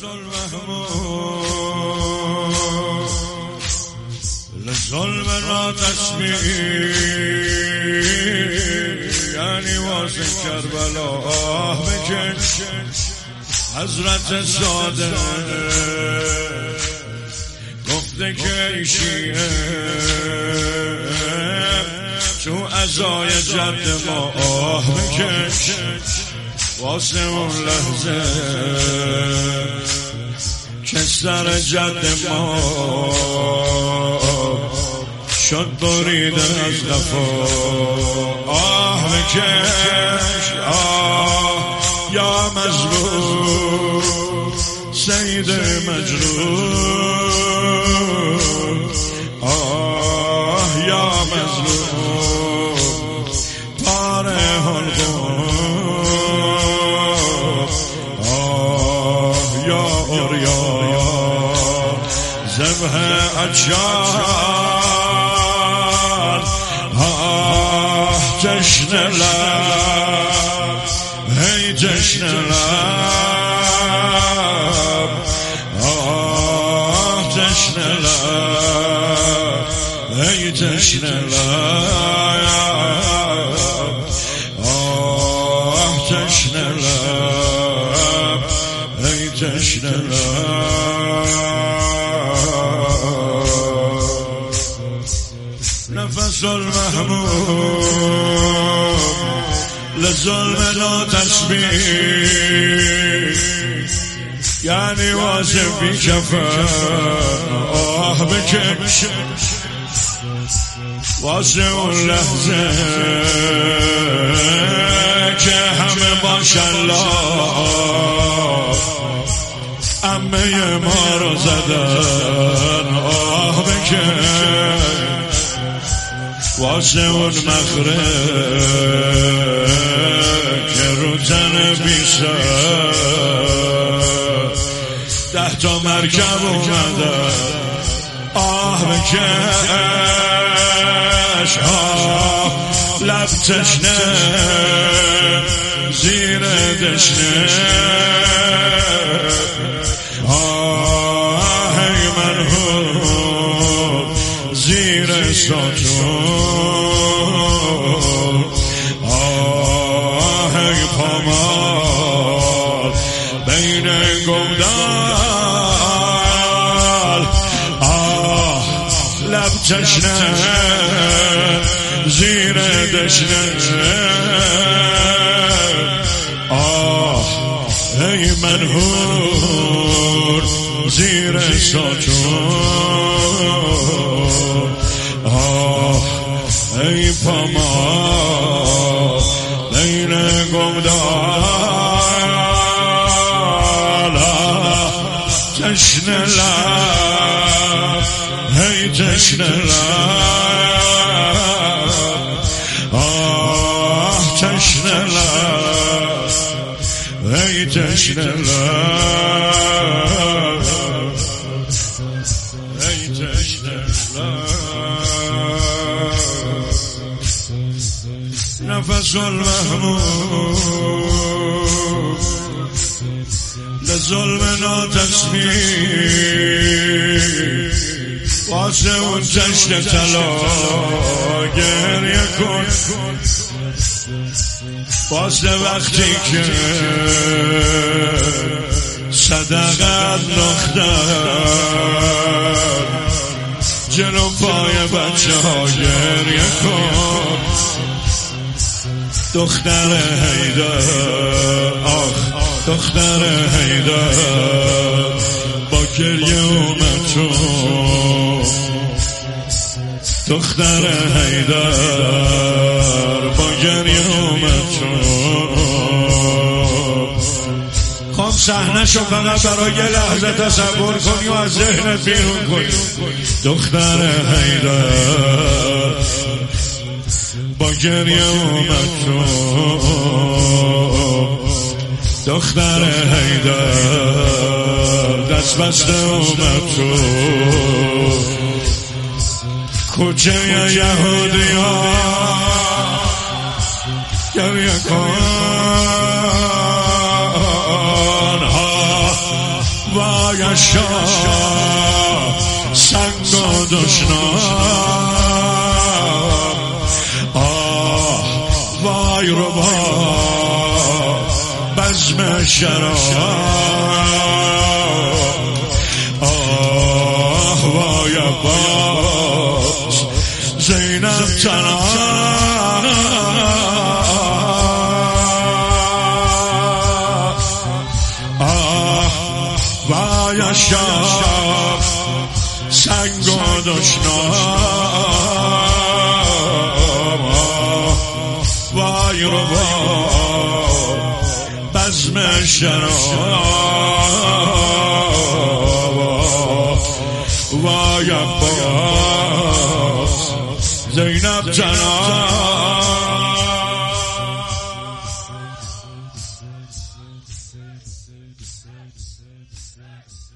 نفس المحمود لظلم را تسبیح یعنی واسه کربلا بکش حضرت ساده گفته که ایشیه تو عزای جد ما بکش واسه اون لحظه که سر جد ما شد بریده از غفا بکش یا مظلوم سید مجروح یا مظلوم پاره حلقوم یا اوریان ذبح اجال جشن لب هی جشن لب جشن لب هی جشن لب جشن لب هی جشن لب نفس المحمود لظلم لا تسبیح یعنی واسه بی کفن بکش واسه اون لحظه که همه ماشالله عمه ما رو زدن بکش واسه اون مخرج که رو زن بیسه 10 تا مرکب اومده بکش لب تشنه زیر دشنه هی مرحوم زیر ساتون هی پامال بین گمدال لب تشنه زیر دشنه ای منهور زیر ساتون ای پامال بین گمدال جشن لب هی جشن لب جشن لب هی جشن لب هی جشن لب نفس المحمود لظلم ناتسبیح واسه اون جشن طلا گریه کن واسه وقتی که صدقت نختن جلو پای بچه ها گریه کن دختر حیدر دختر حیدر با گریه اومد تو دختر حیدر با گریه اومد تو خب صحنه شو فقط برای یه لحظه تصور کنی و از ذهنت بیرون کنی دختر حیدر با گریه اومد تو دختر حیدر دست بسته اومد تو کوچه یهودی ها گریه کن وایشا سنگ و دشنام آه وای ربا بزم شراب آه وای عباس زینب تنها آه وای شاه سنگ و دشنام وای ربا بزم شراب وای عباس زینب جناب